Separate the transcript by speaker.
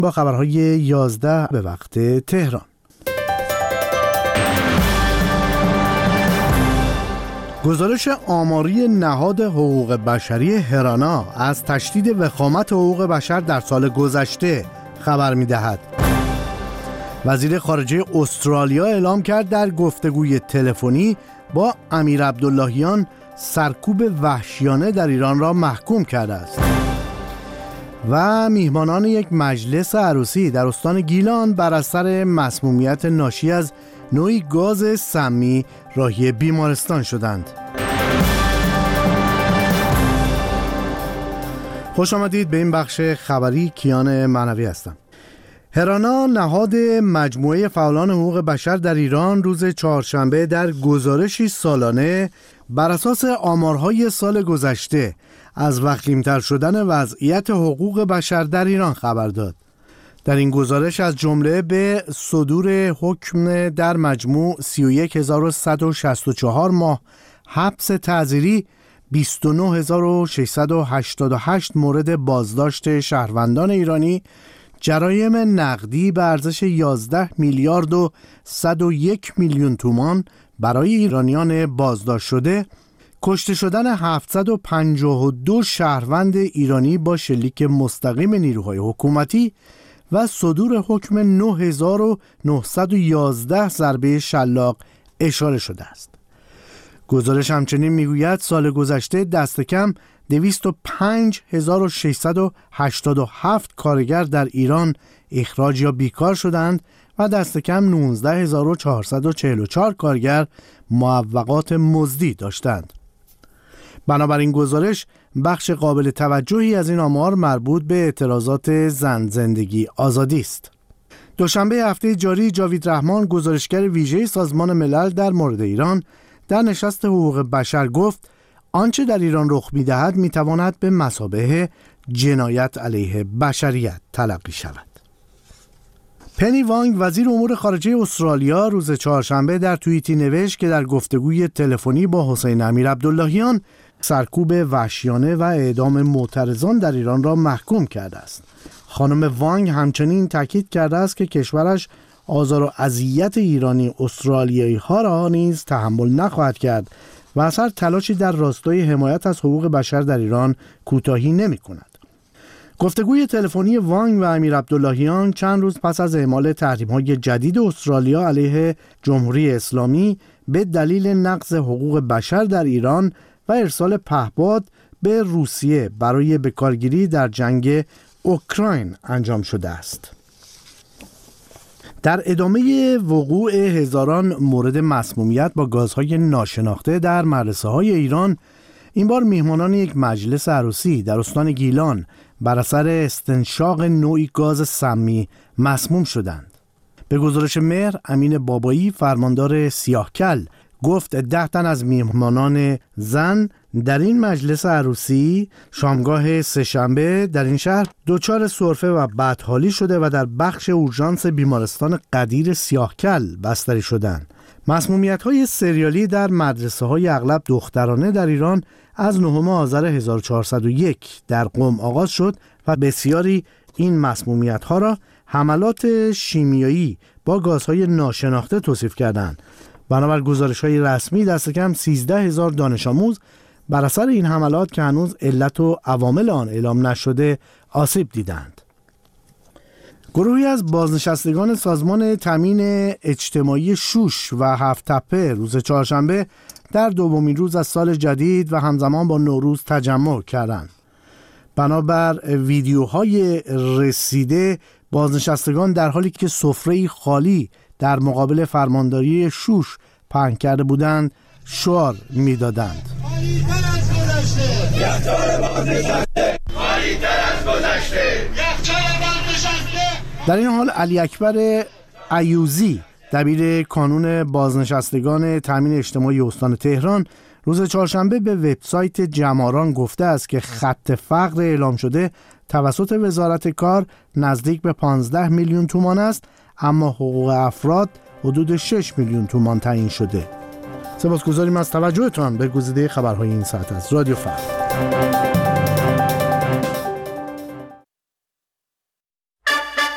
Speaker 1: با خبرهای 11 به وقت تهران. گزارش آماری نهاد حقوق بشری هرانا از تشدید وخامت حقوق بشر در سال گذشته خبر می‌دهد. وزیر خارجه استرالیا اعلام کرد در گفتگوی تلفنی با امیر عبداللهیان سرکوب وحشیانه در ایران را محکوم کرده است. و میهمانان یک مجلس عروسی در استان گیلان بر اثر مسمومیت ناشی از نوعی گاز سمی راهی بیمارستان شدند. خوش آمدید به این بخش خبری. کیان معنوی هستم. هرانا نهاد مجموعه فعالان حقوق بشر در ایران روز چهارشنبه در گزارشی سالانه بر اساس آمارهای سال گذشته از وخیم‌تر شدن وضعیت حقوق بشر در ایران خبر داد. در این گزارش از جمله به صدور حکم در مجموع 31164 ماه حبس تعزیری، 29688 مورد بازداشت شهروندان ایرانی، جرایم نقدی به ارزش 11 میلیارد و 101 میلیون تومان برای ایرانیان بازداشت شده، کشته شدن 752 شهروند ایرانی با شلیک مستقیم نیروهای حکومتی و صدور حکم 9911 ضربه شلاق اشاره شده است. گزارش همچنین میگوید سال گذشته دست کم 205687 کارگر در ایران اخراج یا بیکار شدند و دست کم 19444 کارگر معوقات مزدی داشتند. بنابراین گزارش بخش قابل توجهی از این آمار مربوط به اعتراضات زن زندگی آزادی است. دوشنبه هفته جاری جاوید رحمان، گزارشگر ویژه سازمان ملل در مورد ایران، در نشست حقوق بشر گفت آنچه در ایران رخ می‌دهد می‌تواند به مثابه جنایت علیه بشریت تلقی شود. پنی وانگ، وزیر امور خارجه استرالیا، روز چهارشنبه در توییتی نوشت که در گفتگوی تلفنی با حسین امیر عبداللهیان سرکوب وحشیانه و اعدام معترضان در ایران را محکوم کرده است. خانم وانگ همچنین تاکید کرده است که کشورش آزار و اذیت ایرانی استرالیایی ها را نیز تحمل نخواهد کرد و اثر تلاشی در راستای حمایت از حقوق بشر در ایران کوتاهی نمی کند. گفتگوی تلفنی وانگ و امیر عبداللهیان چند روز پس از اعمال تحریم‌های جدید استرالیا علیه جمهوری اسلامی به دلیل نقض حقوق بشر در ایران و ارسال پهپاد به روسیه برای بکارگیری در جنگ اوکراین انجام شده است. در ادامه وقوع هزاران مورد مسمومیت با گازهای ناشناخته در مدرسه‌های ایران، این بار میهمانان یک مجلس عروسی در استان گیلان بر اثر استنشاق نوعی گاز سمی مسموم شدند. به گزارش مهر امین بابایی، فرماندار سیاهکل، گفت 10 تن از میهمانان زن در این مجلس عروسی شامگاه سه‌شنبه در این شهر دچار سرفه و بدحالی شده و در بخش اورژانس بیمارستان قدیر سیاهکل بستری شدند. مسمومیت‌های سریالی در مدرسه‌های اغلب دخترانه در ایران از 9 آذر 1401 در قم آغاز شد و بسیاری این مسمومیت‌ها را حملات شیمیایی با گازهای ناشناخته توصیف کردند. بنابر گزارش‌های رسمی دست کم 13000 دانش آموز بر اثر این حملات که هنوز علت و عوامل آن اعلام نشده آسیب دیدند. گروهی از بازنشستگان سازمان تامین اجتماعی شوش و هفت‌تپه روز چهارشنبه در دومین روز از سال جدید و همزمان با نوروز تجمع کردند. بنابر ویدیوهای رسیده، بازنشستگان در حالی که سفره‌ای خالی در مقابل فرمانداری شوش پهن کرده بودند شعار می‌دادند. در این حال علی اکبر ایوزی، دبیر کانون بازنشستگان تامین اجتماعی استان تهران، روز چهارشنبه به وبسایت جماران گفته است که خط فقر اعلام شده توسط وزارت کار نزدیک به 15 میلیون تومان است، اما حقوق افراد حدود 6 میلیون تومان تعیین شده. سپاسگزاریم از توجهتان به گزیده خبرهای این ساعت از رادیو فردا.